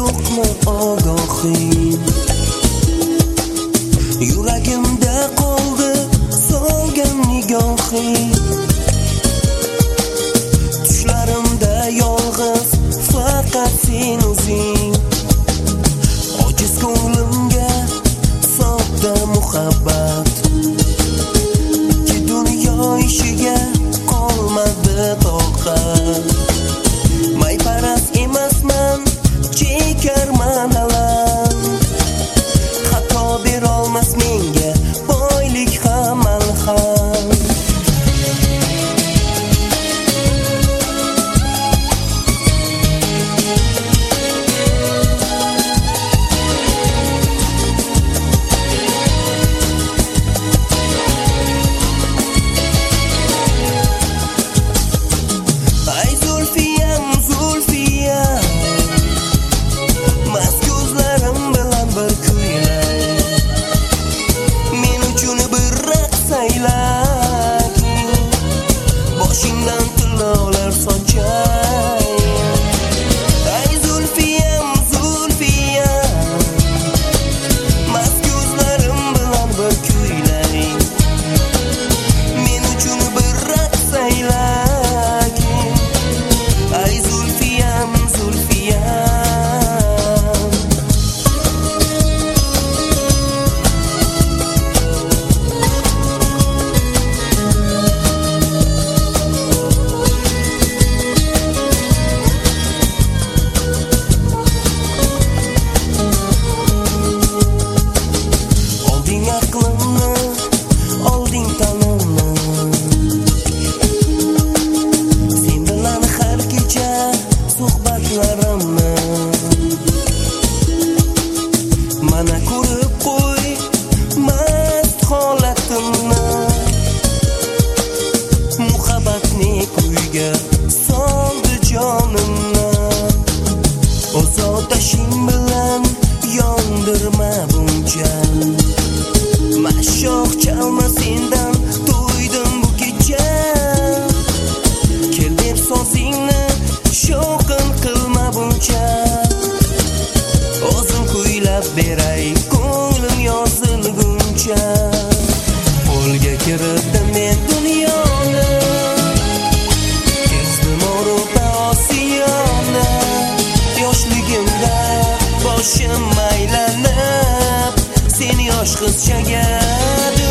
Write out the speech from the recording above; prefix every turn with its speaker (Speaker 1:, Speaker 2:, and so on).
Speaker 1: yo'qmi ogohing? Yuragimda qoldi solgan nigohing. Tushlarimda yolg'iz faqat sen o'zing. Ojiz ko'nglimga sodda muhabbat, ikki dunyo ishiga qolmadi toqat. Mayparast emasman, chekarman alam. Xato berolmas menga boylik ham malham. Boshingdan tillovlar sochar. Ay Zulfiyam, Zulfiyam, mast ko'zlarim bilan bir kuylay. Men uchun bir raqs aylagin. Ay Zulfiyam, Zulfiyam. Olding tanimni, sen bilan har kecha suhbatlarimni. Mana ko'rib qo'y mast holatimni. Muhabbatni kuyga soldi jonimni. O'z otashing bilan yondirma buncha. Mashoq chalma sendan to'ydim bu kecha. Kel deb sozingni shovqin qilma buncha. O'zim kuylab beray ko'nglim yozilguncha. Qo'lga kiritdim men dunyoni, kezdim Avropa Osiyoni. Yoshligimda boshim aylanib, sen yosh qizchaga